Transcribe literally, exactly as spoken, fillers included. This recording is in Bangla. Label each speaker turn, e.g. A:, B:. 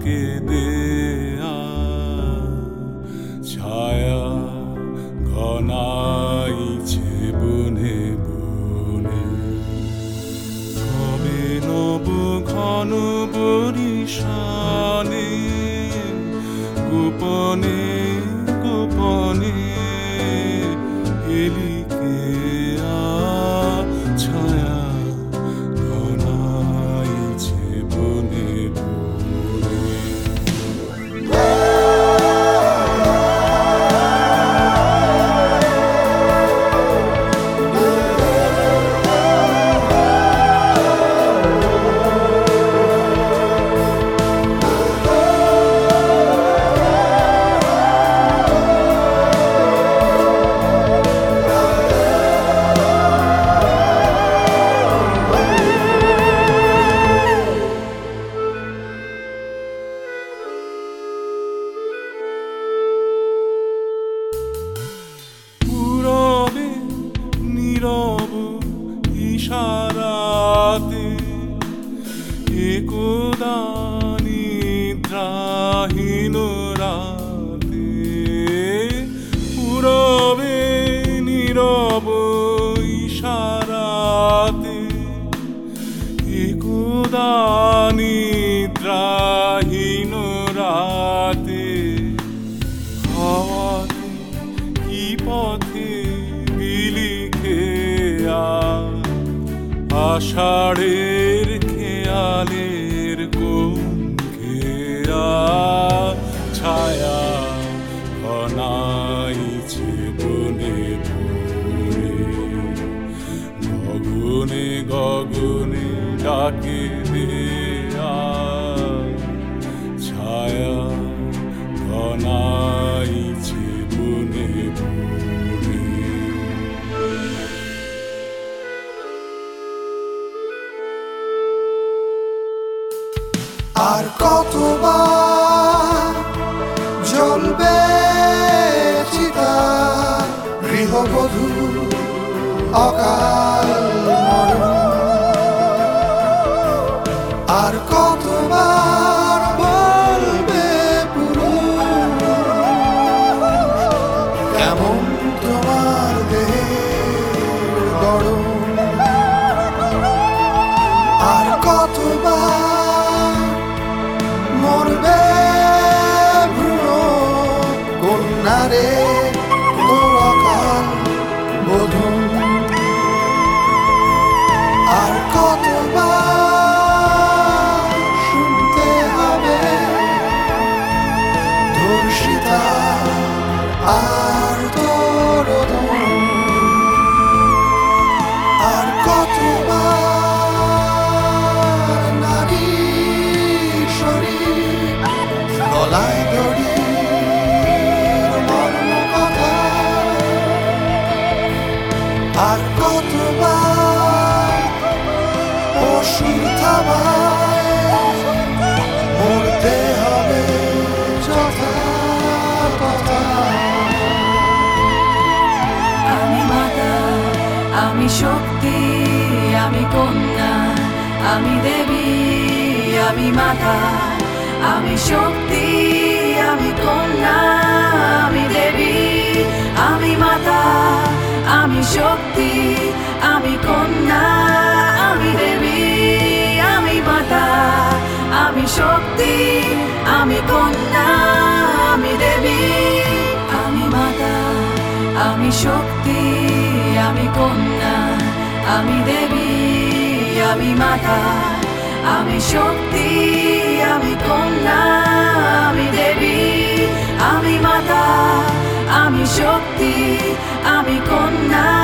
A: ডাকে দেয়া ছায়া ঘনাইছে বনে বনে তবে নব ঘন বরিশানে গোপনে গোপনে এলিকে ছায়া ঘনাইছে বনে বনে নীরব ইশারাতে একদা নিদ্রাহীন রাতে পুরবে নীরব ইশারাতে একদা নিদ্রাহীন রাতে হাওয়াতে কি পথে আষাঢ়ের খেয়ালের কোন খেয়া ছায়া ঘনাইছে বনে বনে গগনে গগনে ডাকে দেয়া ছায়া ঘনাইছে বনে বনে
B: আর কতবার জ্বলবে চিতা গৃহবধূ অকাল মরণ আর কতবার বলবে পুরুষ কেমন তোমার দেহের গড়ন আর কতবার মরবে ভ্রূণ কন্যারে তোর অকাল বোধন আর কতবার শুনতে হবে ধর্ষিতা আর তোর আর কতবার নারী শরীর গলায় দড়ির মর্ম কথা আর কতবার পশুর থাবায় মরতে হবে যথা কথা
C: আমি মাতা আমি শক্তি আমি কন্যা আমি দেবী আমি মাতা আমি শক্তি আমি কন্যা আমি দেবী আমি মাতা আমি শক্তি আমি কন্যা আমি দেবী আমি মাতা আমি শক্তি আমি কন্যা আমি দেবী আমি মাতা আমি শক্তি আমি কন্যা আমি দেবী আমি মাতা আমি শক্তি আমি কন্যা আমি দেবী আমি মাতা আমি শক্তি আমি কন্যা